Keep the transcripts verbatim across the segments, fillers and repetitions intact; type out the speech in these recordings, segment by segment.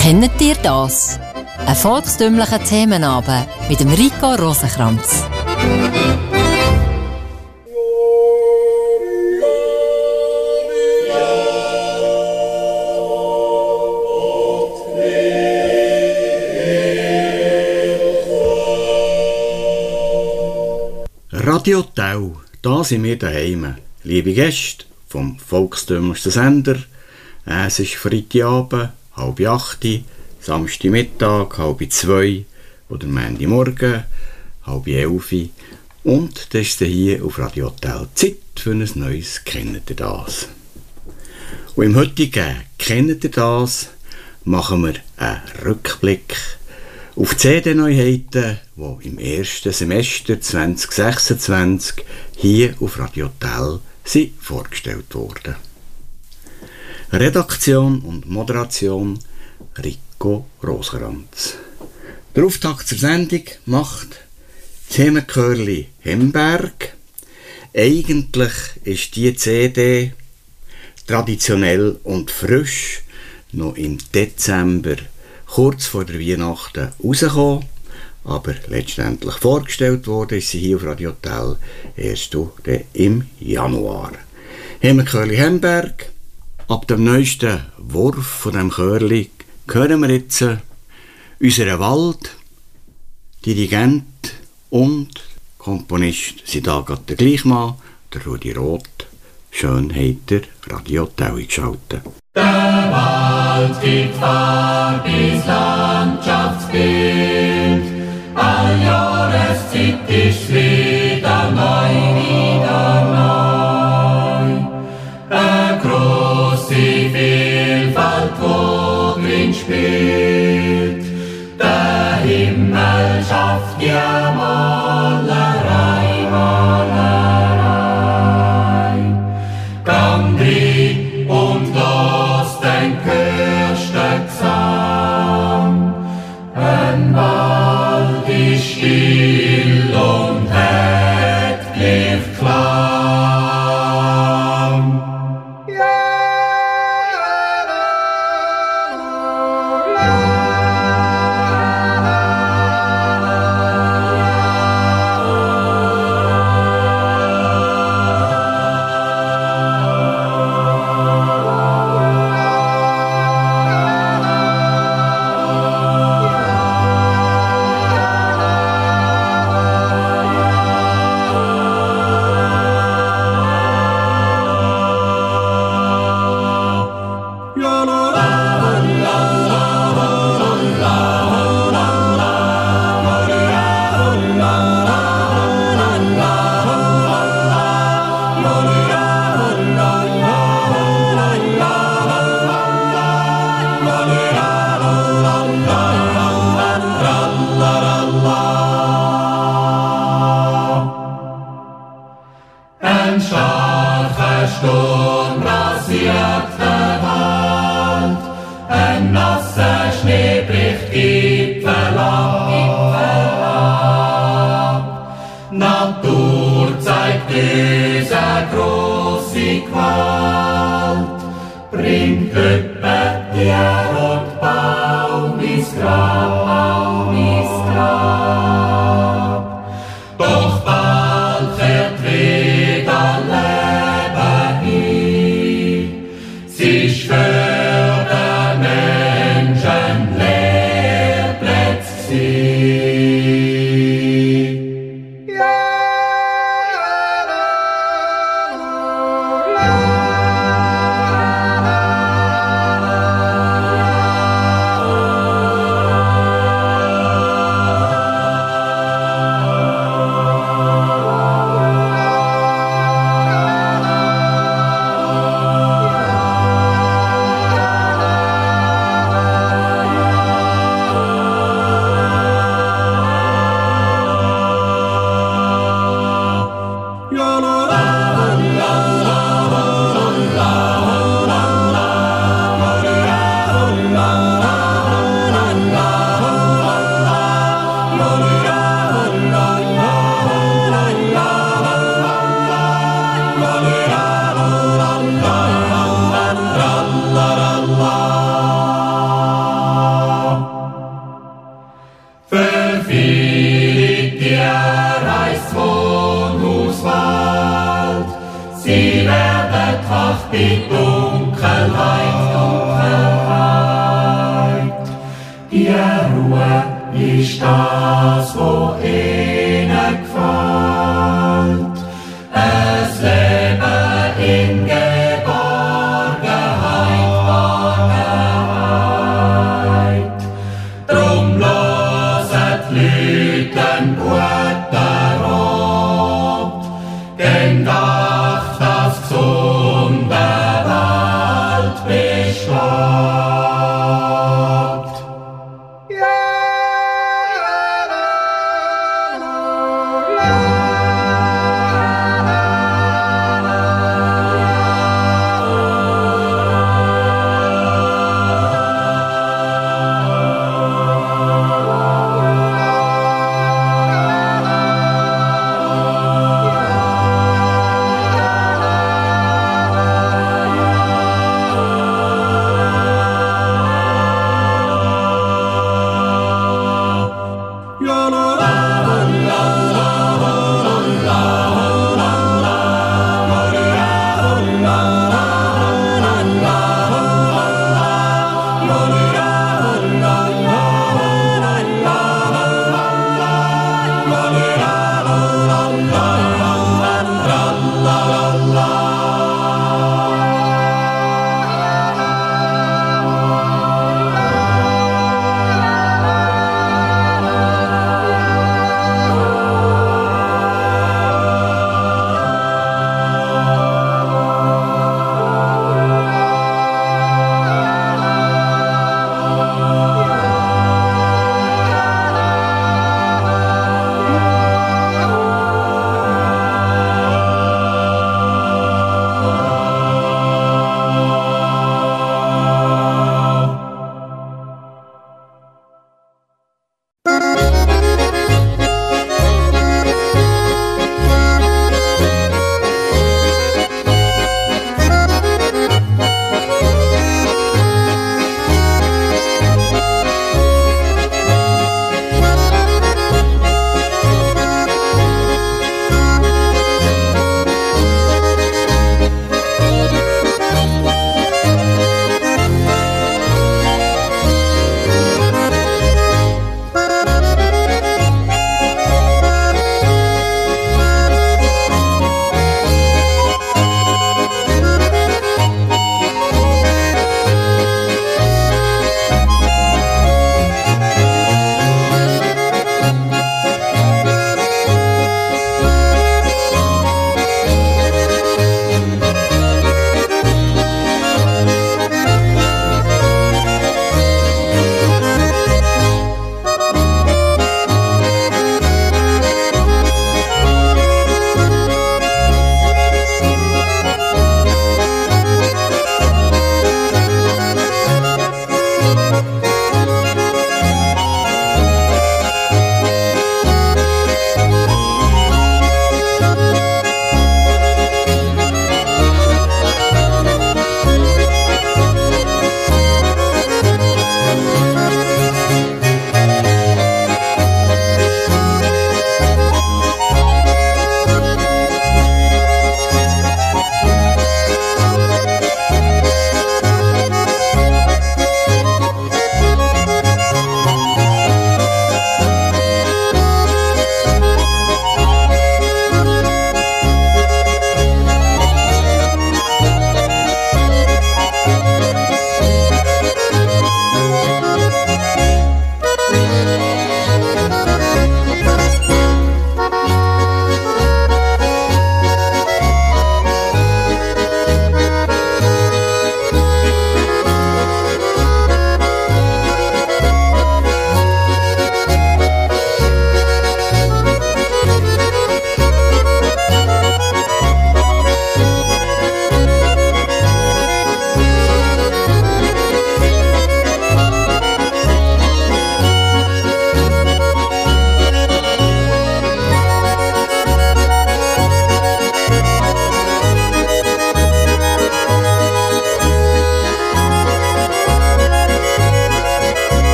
Kennt ihr das? Ein volkstümlicher Themenabend mit dem Rico Rosenkranz. Radio Tau, da sind wir daheim. Liebe Gäste vom volkstümlichsten Sender, es ist Freitagabend, halb acht, Samstagmittag, halb zwei oder Montagmorgen, halb elf. Und das ist hier auf Radio Tau Zeit für ein neues «Kennt ihr das?». Und im heutigen «Kennt ihr das?» machen wir einen Rückblick auf C D-Neuheiten, die im ersten Semester zwanzig sechsundzwanzig hier auf Radio Tau sind vorgestellt wurden. Redaktion und Moderation Rico Rosenkranz. Der Auftakt zur Sendung macht Themenchörli Hemberg. Eigentlich ist die C D traditionell und frisch noch im Dezember kurz vor der Weihnachten rausgekommen, aber letztendlich vorgestellt wurde ist sie hier auf Radio Tau erst im Januar. Themenchörli Hemberg. Ab dem neuesten Wurf von dem Chörli hören wir jetzt unseren Wald, Dirigent und Komponist sind da gerade der gleiche Mann, der Rudi Roth. Schön habt ihr Radio Tau eingeschaltet. Der Wald gibt farbiges Landschaftsbild, all Jahreszeit ist wieder neu, wieder neu. Eine grosse Vielfalt, wo drin spielt, der Himmel schafft ja Malerei, Malerei. Gang drin und los den gehörsten Gesang, ein Wald ist still und hat gleich Klang. Ruhe ist das, wo ihnen gefällt. Es Leben in Geborgenheit, Wahrheit. Drum loset Leute den guten Rat, gen Dacht das gesunde Welt besteht.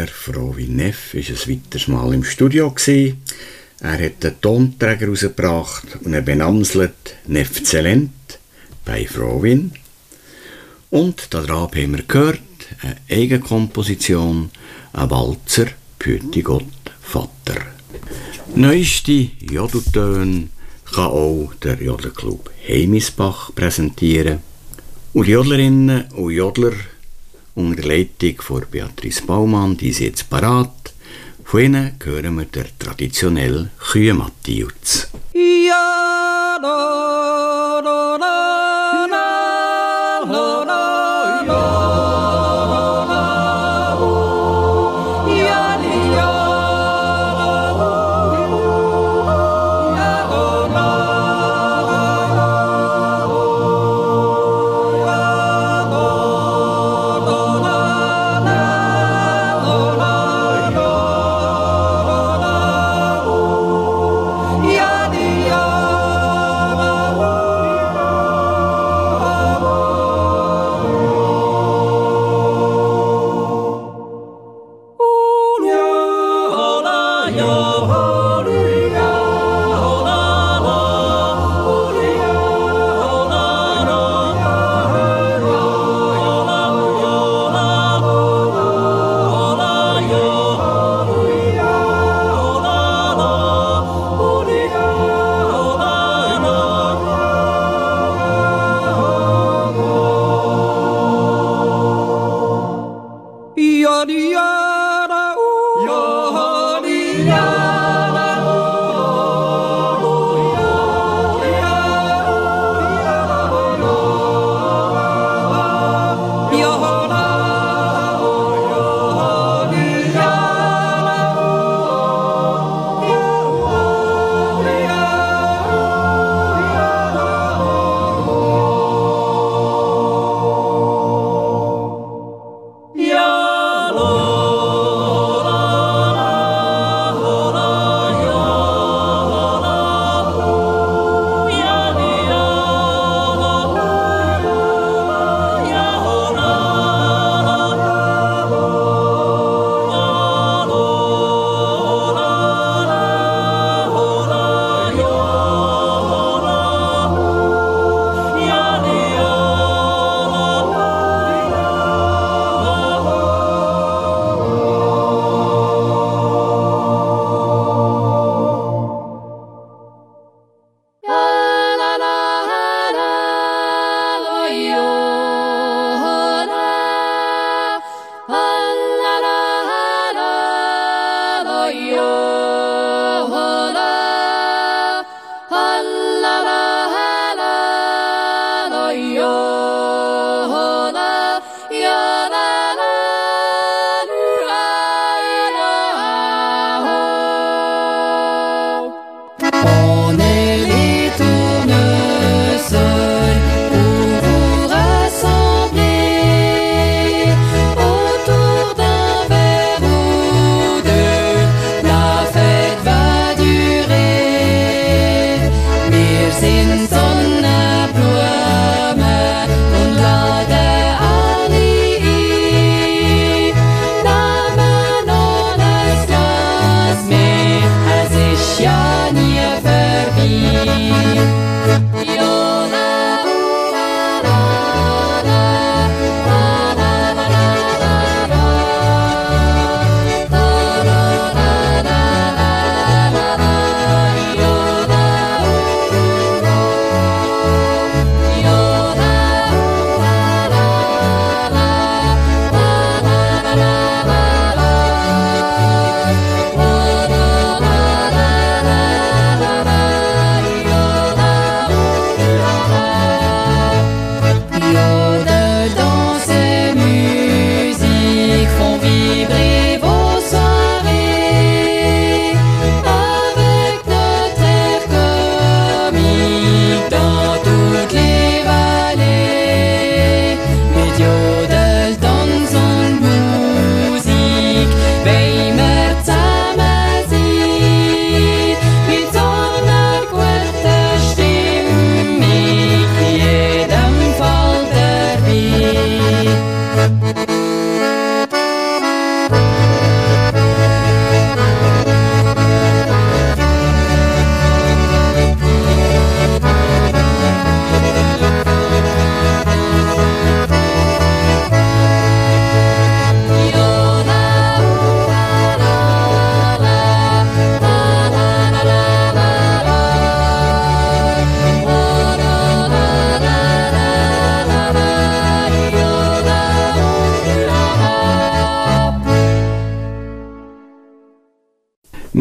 der Frohwin Neff war ein weiteres Mal im Studio gewesen. Er hat den Tonträger rausgebracht und er benamselt Neffzellent bei Frohwin. Und daran haben wir gehört, eine Eigenkomposition, ein Walzer, Behüte Gott, Vater. Neueste Jodeltöne kann auch der Jodelclub Heimisbach präsentieren. Und die Jodlerinnen und Jodler unter der Leitung von Beatrice Baumann, die sind jetzt parat. Von ihnen hören wir der traditionelle Kühe-Mattiuz. Ja, da, da, da, da, da, da, da.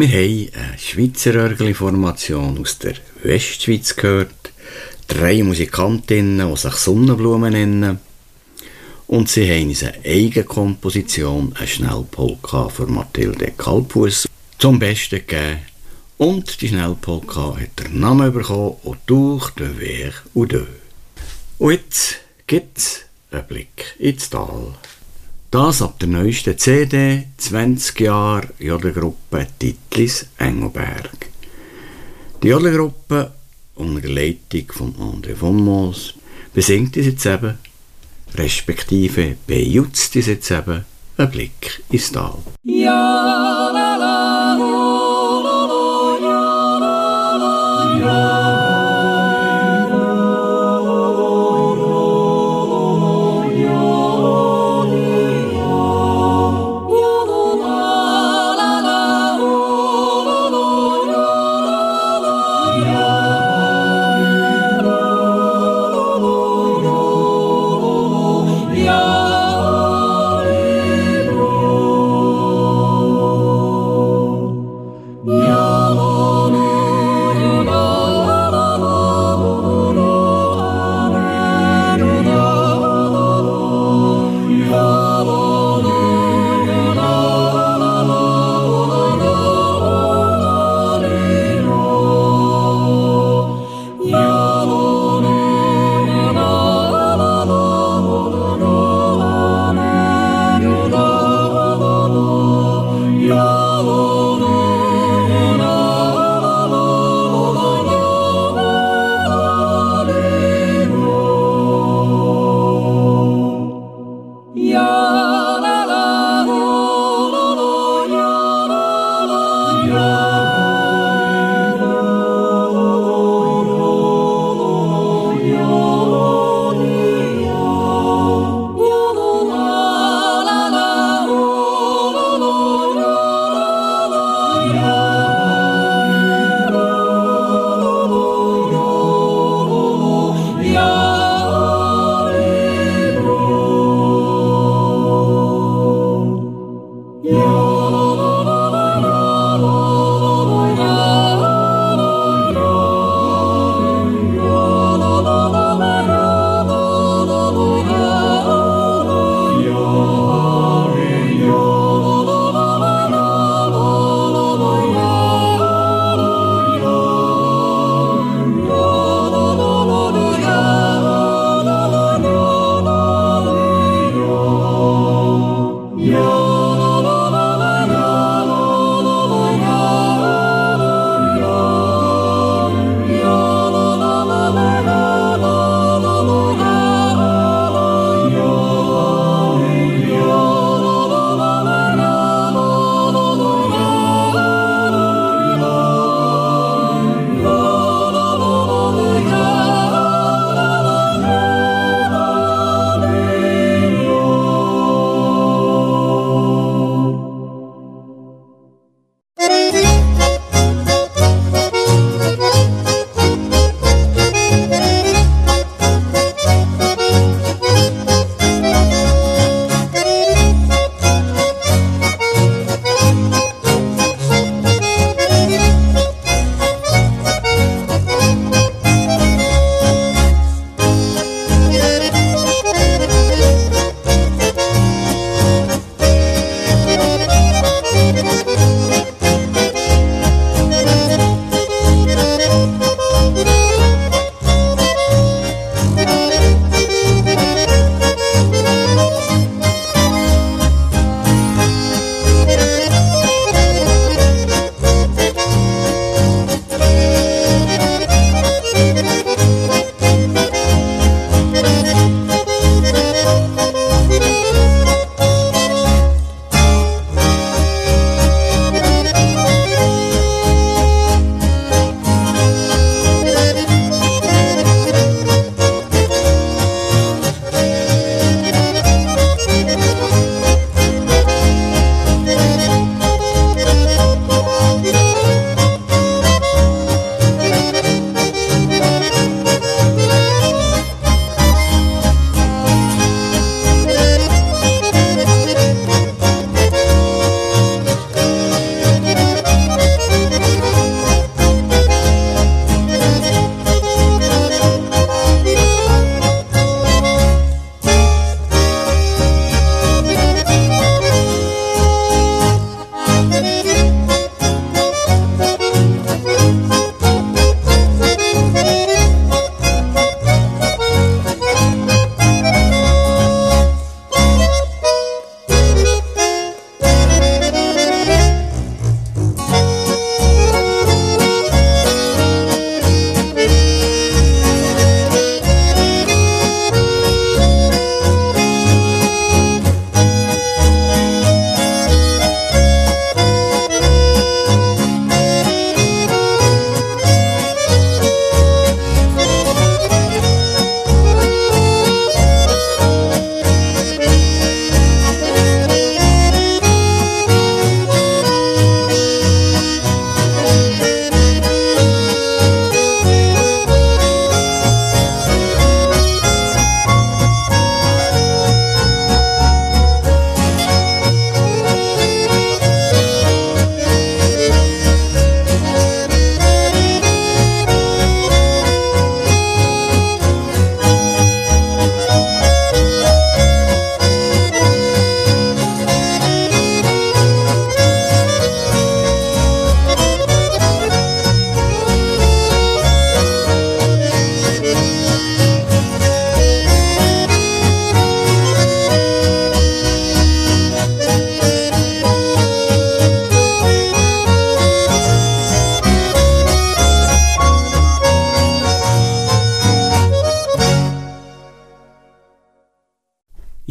Wir haben eine Schweizer Örgeli-Formation aus der Westschweiz gehört, drei Musikantinnen, die sich Sonnenblumen nennen. Und sie haben uns eine eigene Komposition, eine Schnellpolka für Mathilde Kalbfuss, zum Besten gegeben. Und die Schnellpolka hat den Namen bekommen, «Autour de Ver ou deux». Und jetzt gibt es einen Blick ins Tal. Das ab der neuesten C D, zwanzig Jahre Jodelgruppe Titlis Engelberg. Die Jodelgruppe unter der Leitung von André von Moos besingt uns jetzt eben, respektive bejutzt uns jetzt eben, ein Blick ins Tal. Ja, la, la, lo, lo, lo, ja, la, la, ja. Ja,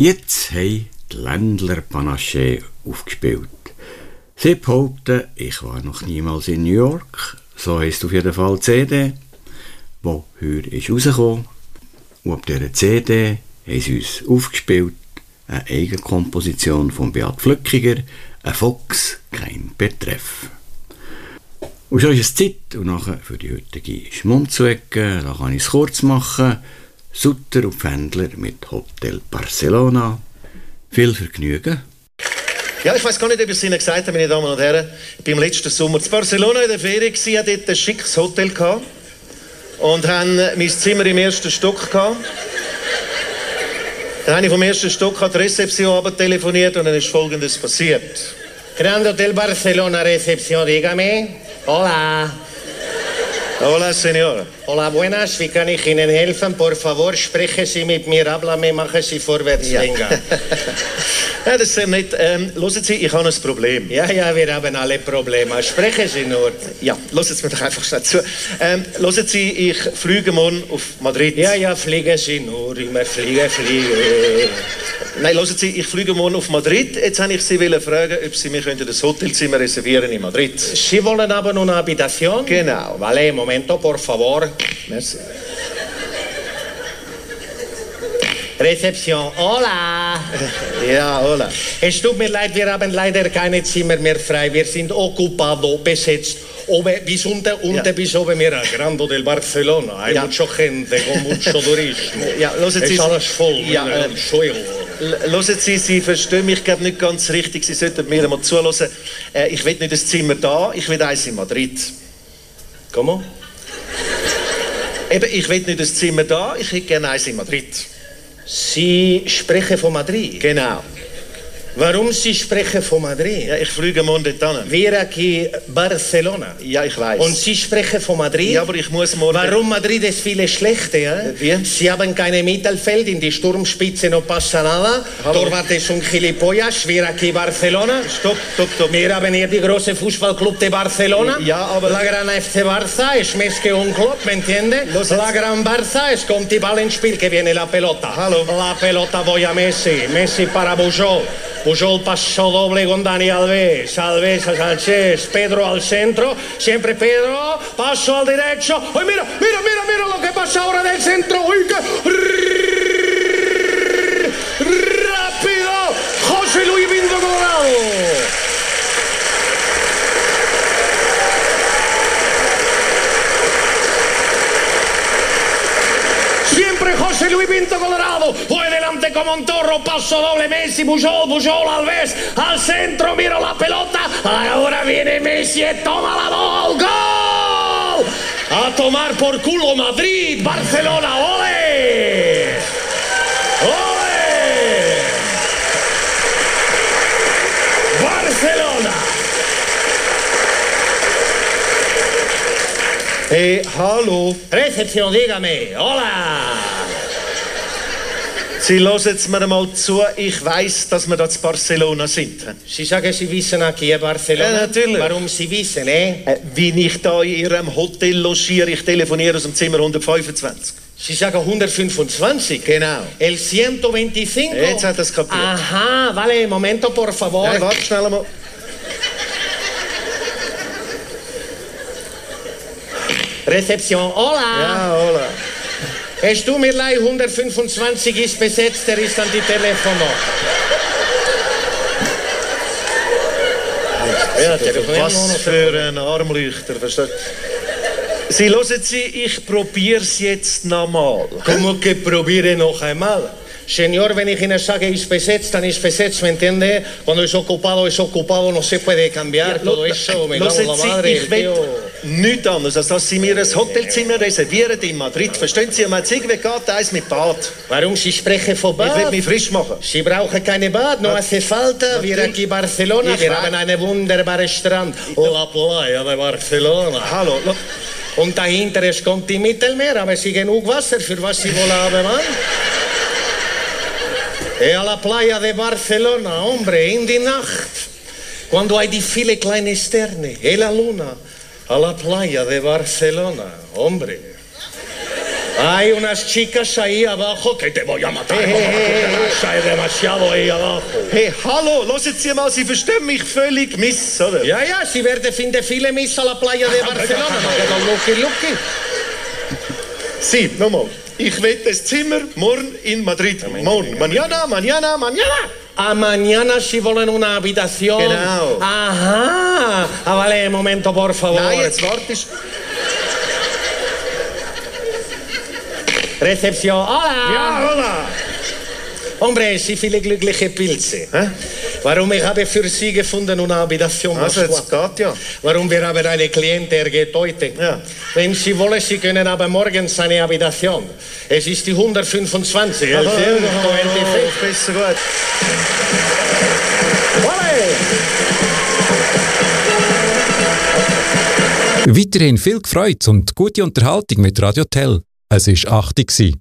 Jetzt haben die Ländler Panaché aufgespielt. Sie behaupten, ich war noch niemals in New York. So heisst auf jeden Fall die C D, die heute ist rausgekommen. Und auf dieser C D haben sie uns aufgespielt eine Eigenkomposition von Beat Flückiger, ein Fox, kein Betreff. Und schon ist es Zeit, und nachher für die heutige Schmunzelecke, da kann ich es kurz machen. Sutter und Pfändler mit Hotel Barcelona. Viel Vergnügen. Ja, ich weiß gar nicht, ob ich es Ihnen gesagt habe, meine Damen und Herren. Ich war im letzten Sommer in Barcelona in der Ferien, hatte dort ein schickes Hotel gehabt und hatte mein Zimmer im ersten Stock gehabt. Dann habe ich vom ersten Stock an die Rezeption aber telefoniert und dann ist Folgendes passiert. Grand Hotel Barcelona Recepción, dígame. Hola. Hola, Senora. Hola, buenas. Wie kann ich Ihnen helfen? Por favor, sprechen Sie mit mir. Háblame, machen Sie vorwärts, Ja. venga. Ja, das ist sehr nett. Ähm, hören Sie, ich habe ein Problem. Ja, ja, wir haben alle Probleme. Sprechen Sie nur. Ja, hören Sie mir doch einfach schnell zu. Ähm, hören Sie, ich fliege morgen auf Madrid. Ja, ja, fliegen Sie nur. Immer fliegen, fliegen. Nein, hören Sie, ich fliege morgen auf Madrid. Jetzt wollte ich Sie fragen, ob Sie mir das Hotelzimmer reservieren in Madrid. Sie wollen aber una habitación? Genau. Vale, momento, por favor. Merci. Rezeption. Hola. Ja, hola. Es tut mir leid, wir haben leider keine Zimmer mehr frei. Wir sind occupado, besetzt. Oben bis unten, unten Ja. bis oben. Mira, Grande del Barcelona. Hay Ja. mucha gente, con mucho turismo. Ja, hören Sie- Es alles voll. Ja, mira, äh, el suelo. L- Hören Sie, Sie verstehen mich glaub, nicht ganz richtig. Sie sollten mir einmal zuhören. Äh, ich will nicht das Zimmer da, ich will eins in Madrid. ¿Cómo? Eben, ich will nicht das Zimmer da, ich hätte gerne eins in Madrid. Sie sprechen von Madrid. Genau. Warum Sie sprechen von Madrid? Ja, ich fliege morgen dort hin. Wir aquí Barcelona. Ja, ich weiß. Und Sie sprechen von Madrid? Ja, aber ich muss morgen... Warum Madrid ist viele schlechte, ja? Wie? Sie haben keine Mittelfeld, in die Sturmspitze no pasa nada. Hallo. Torwart ist un gilipollas, wir aquí Barcelona. Stopp, stopp, stopp. Wir haben hier die große Fußballclub de Barcelona. Ja, aber- La Gran F C Barça es més que un club, ¿me entiende? Los- La Gran Barça es con die Ball ins Spiel, que viene la pelota. Hallo. La pelota voy a Messi. Messi para Pujol. Pujol paso doble con Dani Alves. Alves a Sánchez. Pedro al centro. Siempre Pedro. Paso al derecho. ¡Ay, mira, mira, mira, mira lo que pasa ahora del centro! ¡Uy, qué rápido! José Luis Pinto Colorado. Siempre José Luis Pinto Colorado. Fue delante como un torro. Paso doble Messi. Pujol, Pujol, Alves. Al centro, mira la pelota. Ahora viene Messi. Toma la gol. ¡Gol! A tomar por culo Madrid. Barcelona. ¡Ole! ¡Ole! Barcelona. Hey, hallo. Recepción, dígame. Hola. Sie hören jetzt mir mal zu. Ich weiss, dass wir da in Barcelona sind. Sie sagen, Sie wissen aquí in Barcelona. Ja, natürlich. Warum Sie wissen, eh? Äh, wie ich da in Ihrem Hotel logiere, ich telefoniere aus dem Zimmer hundertfünfundzwanzig. Sie sagen hundertfünfundzwanzig. Genau. El ciento veinticinco. Jetzt hat er es kapiert. Aha, vale, momento, por favor. Nein, warte schnell mal. Recepción, hola. Ja, hola. Es tut mir leid, hundertfünfundzwanzig ist besetzt, der ist an die Telefon noch. Ja, telefonieren Was wir noch. für ein Armleuchter, verstehst du? Sie hören Sie, ich probiere es jetzt nochmal. ¿Cómo que probiere noch einmal? Señor, wenn ich Ihnen sage, ist besetzt, dann ist besetzt, ¿me entiende? Cuando es ocupado, es ocupado, no se puede cambiar todo eso. Me cago en la Hören madre, Sie, ich will tío. nichts anderes, als dass Sie mir ein Hotelzimmer reservieren in Madrid. Verstehen Sie, um jetzt irgendwie geht eins mit Bad. Warum Sie sprechen von Ich will Bad? mich frisch machen. Sie brauchen keine Bad, no hace falta. Wir Natürlich. aquí Barcelona, Ich wir weiß. haben einen wunderbaren Strand. La playa de Barcelona. Hallo, lo- Und dahinter es kommt die Mittelmeer, aber Sie genug Wasser, für was Sie wollen haben, Mann? E a la playa de Barcelona, hombre, in die Nacht. Cuando hay die viele kleine Sterne, e la luna. A la playa de Barcelona, hombre. Hay unas chicas ahí abajo que te voy a matar. Hey, hey, hey, hey. Hay demasiado ahí abajo. Hey, hallo, hören Sie mal, Sie verstehen mich völlig miss, oder? Ja, ja, Sie werden finden viele Miss a la Playa de Barcelona. Machen Lucky, Lucky. Sie, nochmal. Ich will das Zimmer morgen in Madrid. Morgen. Mañana, mañana, mañana. A mañana si wollen una habitación. Genau. Ajá. Ah, vale, un momento, por favor. Nein, jetzt wartest. Recepción. Hola. Ja, hola. Hombre, Sie viele glückliche Pilze. Hä? Warum ich habe für Sie gefunden eine Habitation. Also, jetzt geht ja. Warum wir haben eine Kliente, er geht heute. Ja. Wenn Sie wollen, Sie können aber morgens eine Habitation. Es ist die hundertfünfundzwanzig. Aber, Also, oh, besser gut. Weiterhin viel Freude und gute Unterhaltung mit Radio Tell. Es war acht Uhr.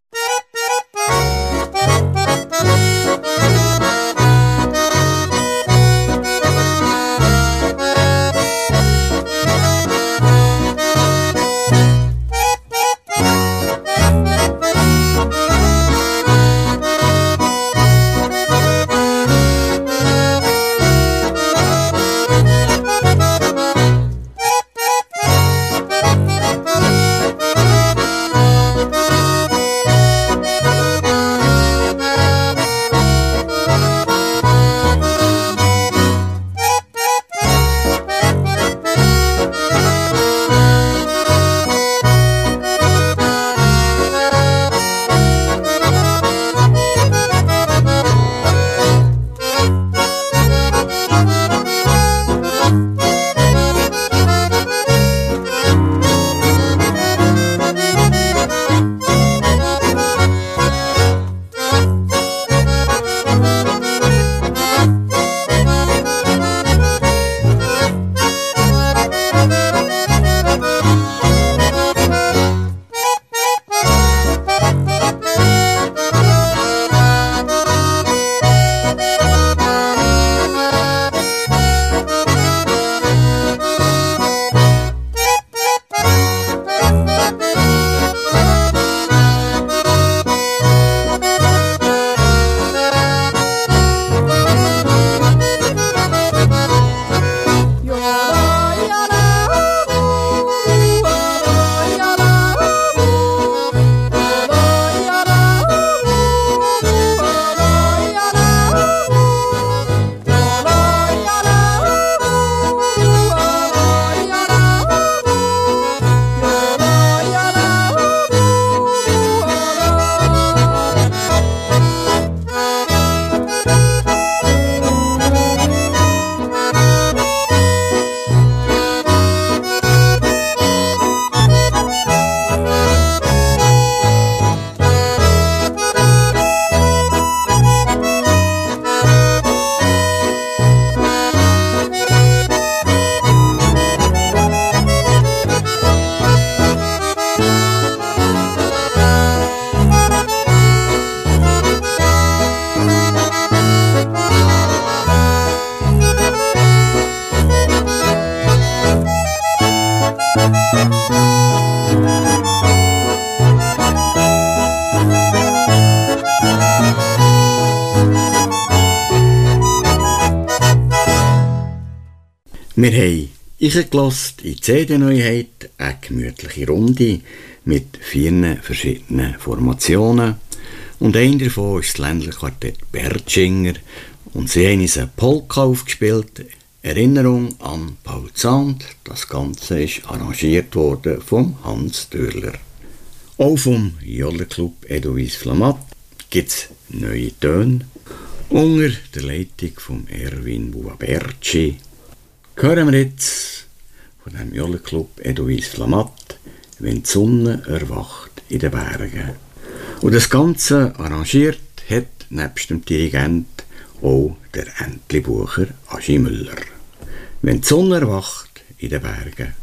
Wir haben reingelassen in die C D-Neuheit, eine gemütliche Runde mit vier verschiedenen Formationen. Und einer davon ist das ländliche Quartett Bertschinger. Und sie haben uns eine Polka aufgespielt. Erinnerung an Paul Zahnd. Das Ganze ist arrangiert worden von Hans Dürler. Auch vom Jollenclub Edovis Flamat gibt es neue Töne. Unter der Leitung von Erwin Buaberci hören wir jetzt von dem Jollenclub Edovis Flamat, wenn die Sonne erwacht in den Bergen. Und das Ganze arrangiert hat nebst dem Dirigent auch der Entlebucher Aschi Müller. Wenn die Sonne erwacht in den Bergen.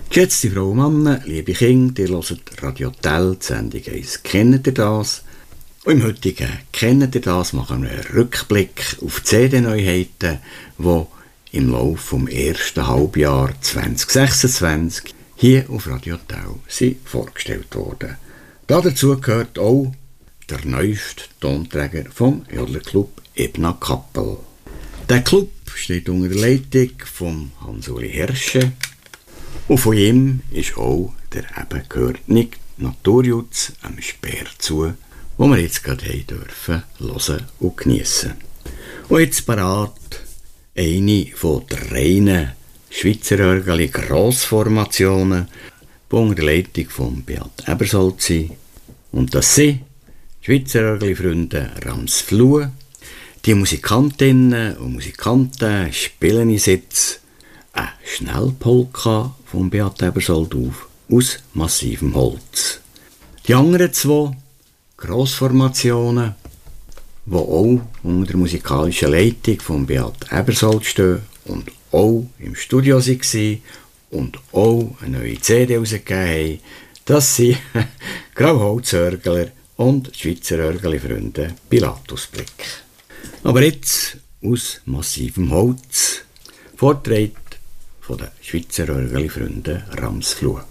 Geschätzte Frau und Männer, liebe Kinder, ihr hört Radio Tell, die Sendung eins. Kennt ihr das? Und im heutigen «Kennt ihr das?» machen wir einen Rückblick auf C D-Neuheiten, die im Laufe des ersten Halbjahres zwanzig sechsundzwanzig hier auf Radio Tell sind vorgestellt wurden. Dazu gehört auch der neueste Tonträger vom Jodlerclub Ebna Kappel. Der Club steht unter der Leitung von Hans-Uli Hirsche und von ihm ist auch der eben gehörte Naturjutz am Speer zu, wo wir jetzt gerade haben dürfen hören und geniessen. Und jetzt parat eine von drei Schweizer Örgeli Grossformationen, die unter der Leitung von Beat Ebersold sind. Und das sind die Schweizer Örgeli-Freunde Rams Flue. Die Musikantinnen und Musikanten spielen jetzt eine Schnellpolka von Beat Ebersold auf, aus massivem Holz. Die anderen zwei Grossformationen, die auch unter der musikalischen Leitung von Beat Ebersold stehen und auch im Studio waren und auch eine neue C D rausgegeben haben, das sind Grauholzörgler und Schweizer Örgeli-Freunde Pilatusblick. Aber jetzt aus massivem Holz, vorgetragen von den Schweizer Örgeli-Freunde Rams Flue.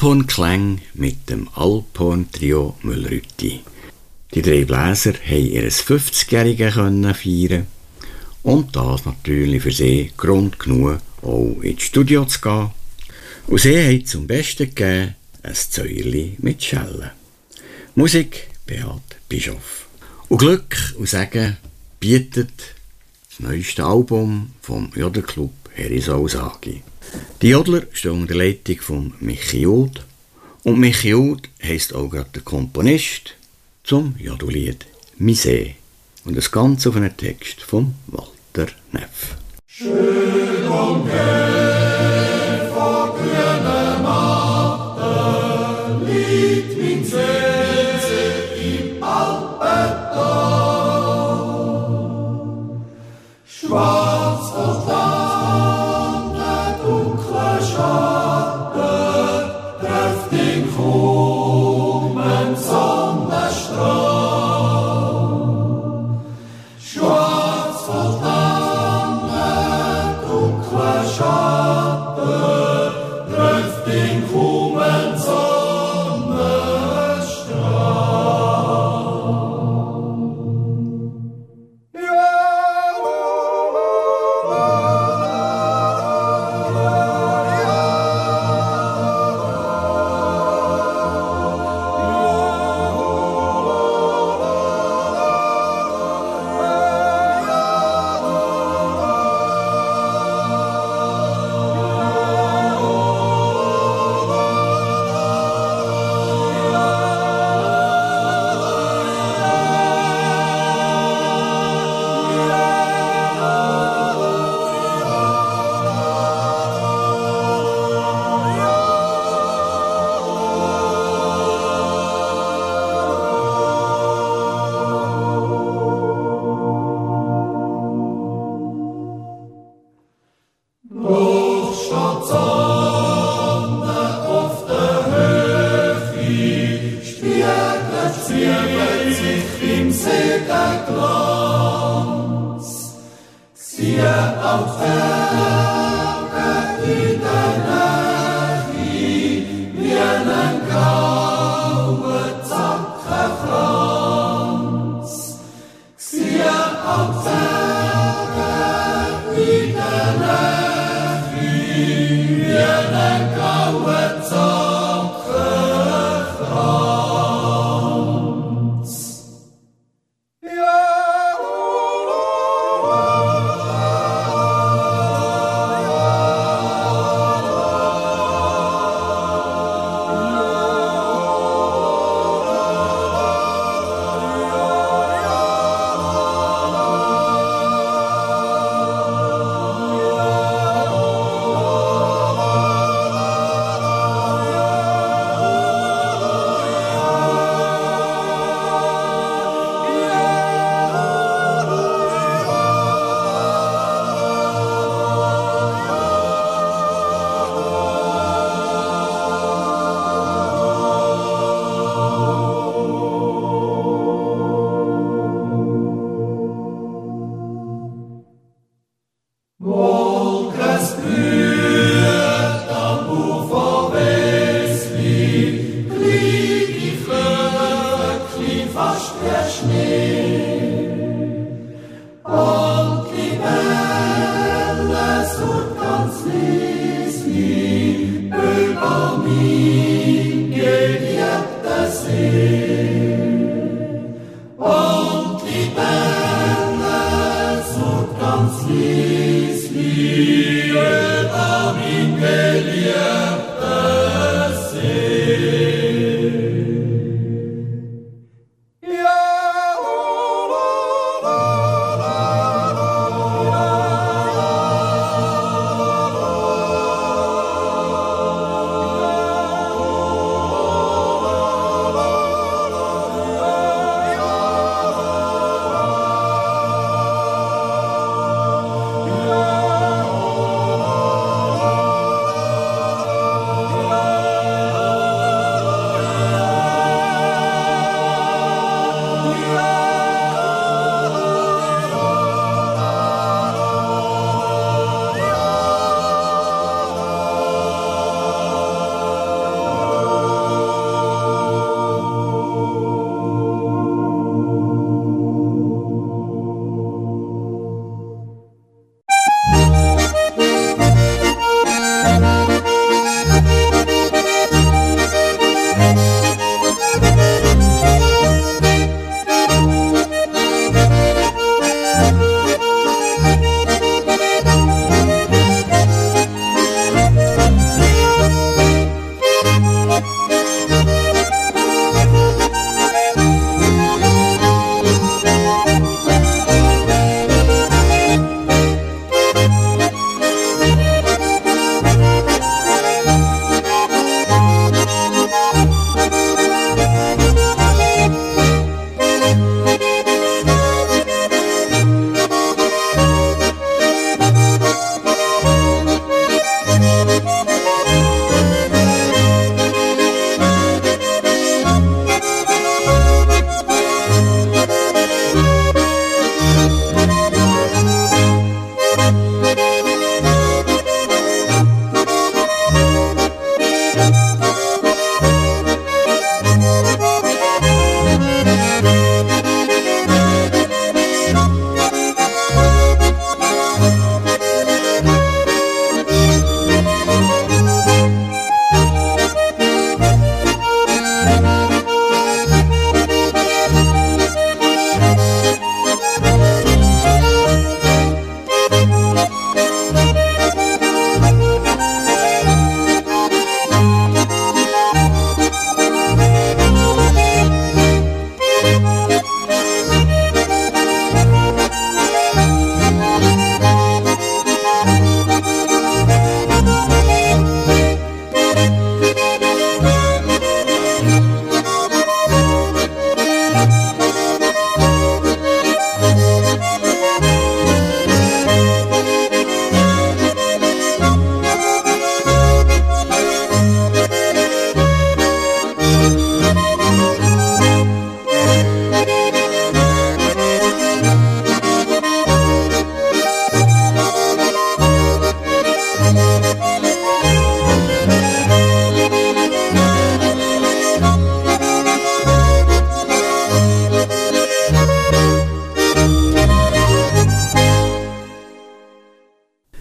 Alphornklang mit dem Alphorn-Trio Müllrütti. Die drei Bläser haben ihr fünfzigjähriges feiern und das natürlich für sie Grund genug, auch ins Studio zu gehen. Und sie haben zum Besten gegeben ein Zäuerli mit Schellen. Musik Beat Bischof. Und Glück und Segen bietet das neueste Album vom Jodlerclub Herisau Sagi. Die Jodler stehen unter der Leitung von Michi Jod. Und Michi Jod heisst auch gerade der Komponist zum Jodellied «Misé». Und das Ganze auf einen Text von Walter Neff. Schön und hell vor grünem Matten liegt mein See im Alpental. Schwarz und lang, der dunkle Schatten trifft den krummen Sonnenstrahl. Schwarz und lang, der dunkle Schatten trifft den krummen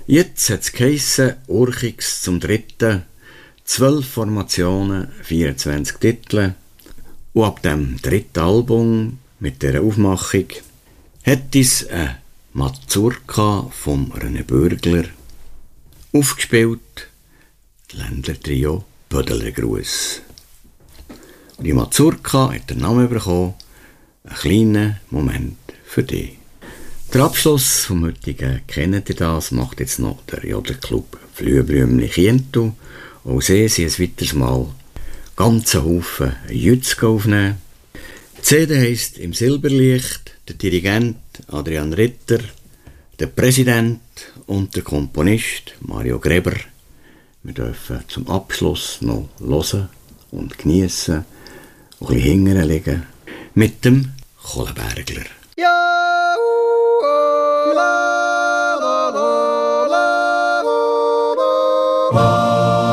Jetzt hat es geheissen, Urchix zum Dritten, zwölf Formationen, vierundzwanzig Titel. Und ab dem dritten Album mit dieser Aufmachung hat es eine Mazurka vom René Bürgler aufgespielt, das Ländler-Trio Bödelergruß. Und die Mazurka hat den Namen bekommen, ein kleiner Moment für dich. Der Abschluss vom heutigen «Kennt ihr das?» macht jetzt noch der Jodelclub Flüebrümli Chiento. Auch sie sind ein weiteres Mal ganzen Haufen Jützke aufnehmen. Die C D heisst «Im Silberlicht», der Dirigent Adrian Ritter, der Präsident und der Komponist Mario Greber. Wir dürfen zum Abschluss noch hören und geniessen und ein bisschen hinten liegen mit dem Kohlenbergler. Ja, uh, la, la, la, la, la, la.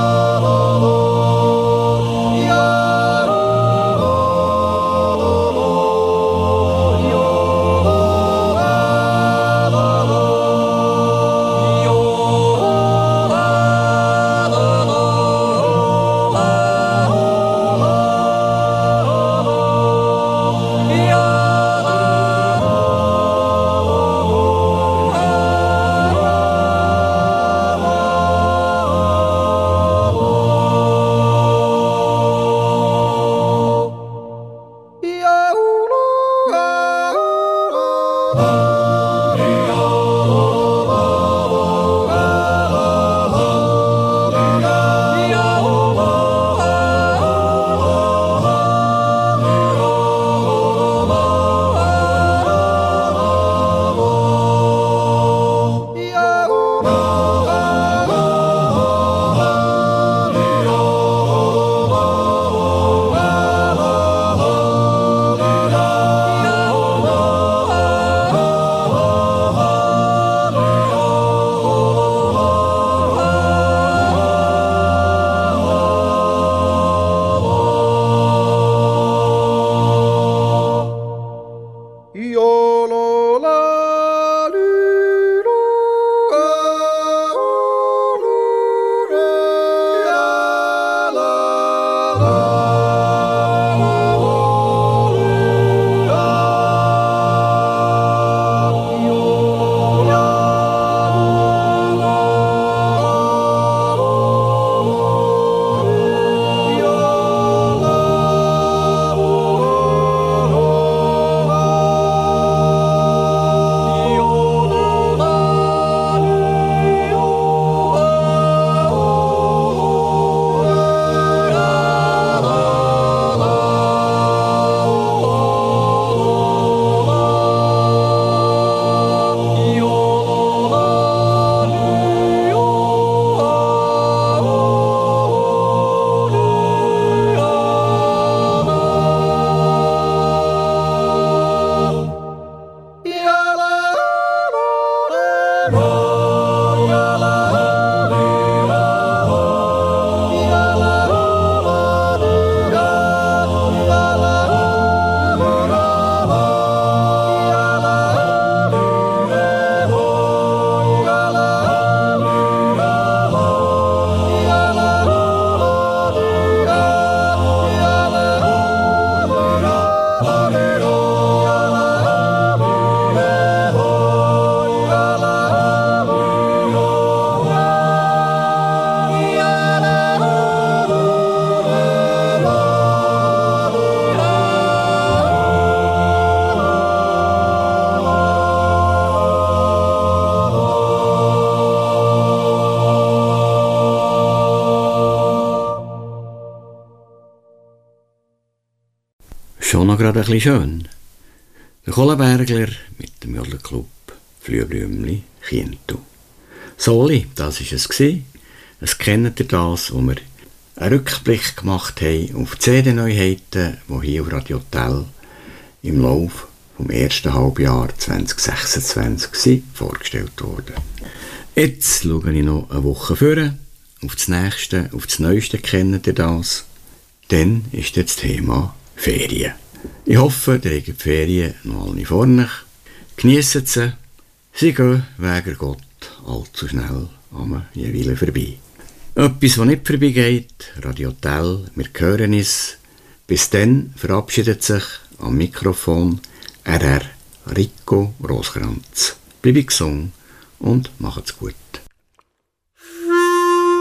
Schon noch gerade ein bisschen schön. Der Kohlenbergler mit dem Jodelclub Flüebrümli Chiento. Soli, das war es. Es kennt ihr das, wo wir einen Rückblick gemacht haben auf die C D-Neuheiten, die hier auf Radio Tell im Laufe vom ersten Halbjahr zwanzig sechsundzwanzig vorgestellt wurden. Jetzt schaue ich noch eine Woche vor, auf das nächste, auf das neueste kennt ihr das. Dann ist das Thema Ferien. Ich hoffe, ihr habt die Ferien noch alle vor euch. Geniessen sie. Sie gehen wegen Gott allzu schnell am jeweils vorbei. Etwas, was nicht vorbeigeht, Radio Tell, wir hören es. Bis dann verabschiedet sich am Mikrofon R R Rico Roskranz. Bleibe gesund und macht's gut.